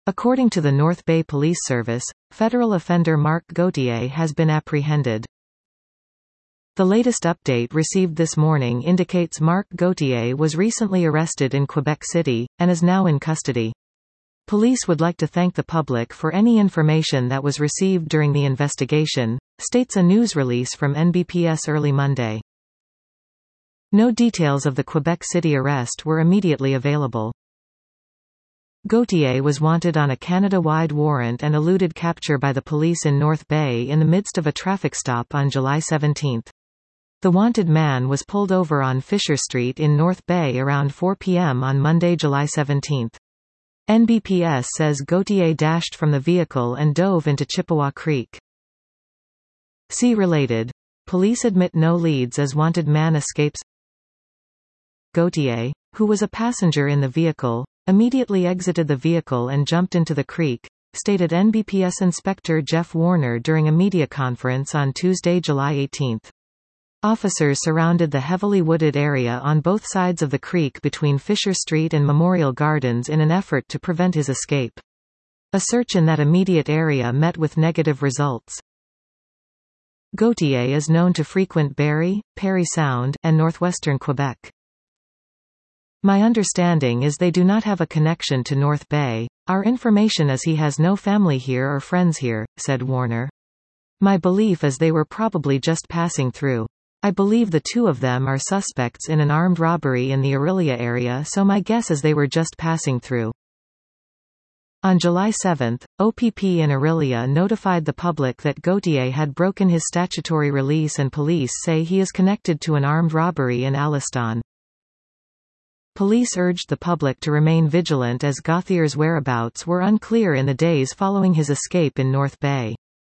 According to the North Bay Police Service, federal offender Marc Gauthier has been apprehended. The latest update received this morning indicates Marc Gauthier was recently arrested in Quebec City, and is now in custody. Police would like to thank the public for any information that was received during the investigation, states a news release from NBPS early Monday. No details of the Quebec City arrest were immediately available. Gauthier was wanted on a Canada-wide warrant and eluded capture by the police in North Bay in the midst of a traffic stop on July 17. The wanted man was pulled over on Fisher Street in North Bay around 4 p.m. on Monday, July 17. NBPS says Gauthier dashed from the vehicle and dove into Chippewa Creek. See related. Police admit no leads as wanted man escapes. Gauthier, who was a passenger in the vehicle, immediately exited the vehicle and jumped into the creek, stated NBPS Inspector Jeff Warner during a media conference on Tuesday, July 18. Officers surrounded the heavily wooded area on both sides of the creek between Fisher Street and Memorial Gardens in an effort to prevent his escape. A search in that immediate area met with negative results. Gauthier is known to frequent Barrie, Parry Sound, and northwestern Quebec. My understanding is they do not have a connection to North Bay. Our information is he has no family here or friends here, said Warner. My belief is they were probably just passing through. I believe the two of them are suspects in an armed robbery in the Orillia area, so my guess is they were just passing through. On July 7, OPP in Orillia notified the public that Gauthier had broken his statutory release and police say he is connected to an armed robbery in Alliston. Police urged the public to remain vigilant as Gauthier's whereabouts were unclear in the days following his escape in North Bay.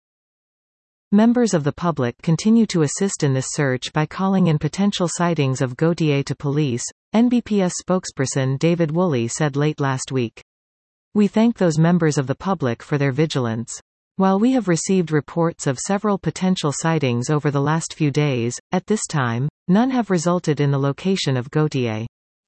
Members of the public continue to assist in this search by calling in potential sightings of Gauthier to police, NBPS spokesperson David Woolley said late last week. We thank those members of the public for their vigilance. While we have received reports of several potential sightings over the last few days, at this time, none have resulted in the location of Gauthier.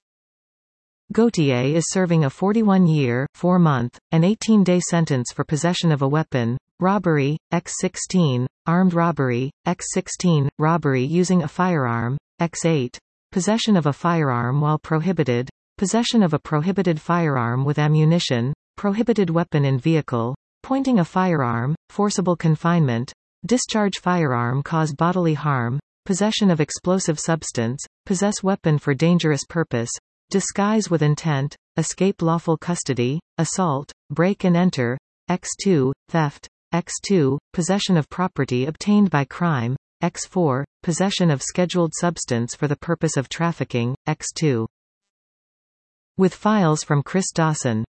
Gauthier is serving a 41-year, 4-month, and 18-day sentence for possession of a weapon, robbery, X16, armed robbery, X16, robbery using a firearm, X8, possession of a firearm while prohibited, possession of a prohibited firearm with ammunition, prohibited weapon in vehicle, pointing a firearm, forcible confinement, discharge firearm cause bodily harm, possession of explosive substance, possess weapon for dangerous purpose, disguise with intent, escape lawful custody, assault, break and enter, X2, theft, X2, possession of property obtained by crime, X4, possession of scheduled substance for the purpose of trafficking, X2. With files from Chris Dawson.